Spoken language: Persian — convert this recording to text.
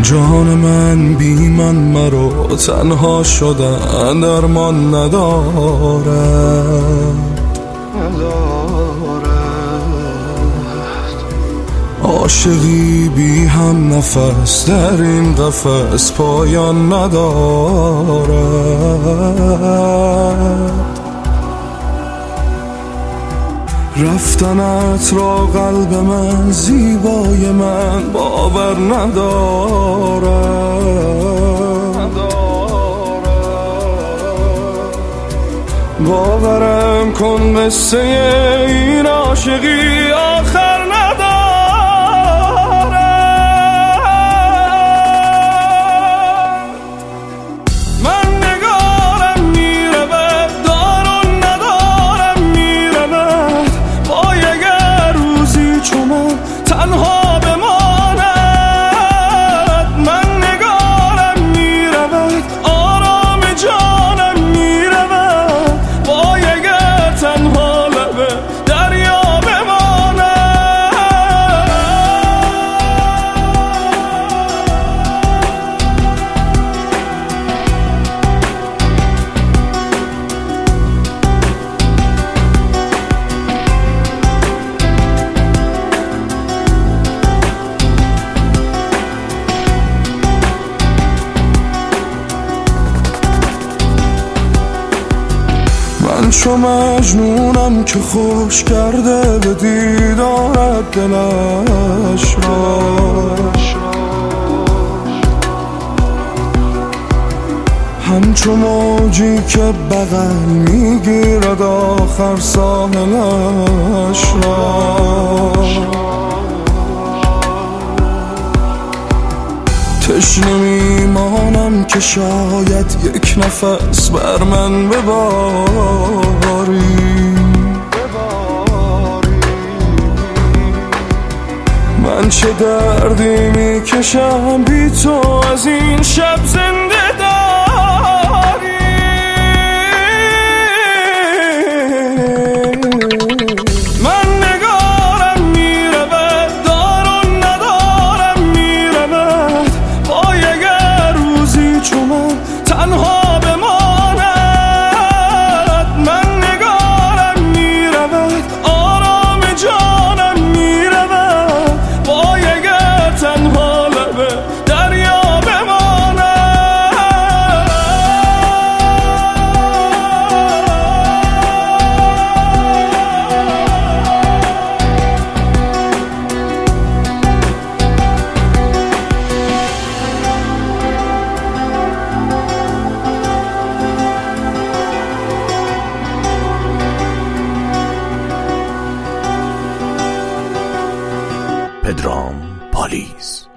جان من بی من مرا تنها شدن درمان ندارد. عاشقی بی هم نفس در این قفس پایان ندارد. رفتنت را قلب من زیبای من باور ندارد. باورم کن قصه این عاشقی آخر ندارد. من نگارم میرود دارون ندارم میرود وای اگر روزی چو من تنها بماند. من نگارم میرود آرام جانم میرود وای اگر تنها لب دریا بماند. من چو مجنونم که خوش کرده به دیدارت دلش را. همچو موجی که بغل میگیرد آخر ساحلش را. تشنه میمانم که شاید یک نفس بر من بباری. من چه دردی میکشم بی تو از این شب زنده داری. من نگارم میرود دارون ندارم میرود وای اگر روزی چو من تنها بماند. من نگارم میرود آرام جانم میرود وای اگر تنها لب دریا بماند. پدرام پالیز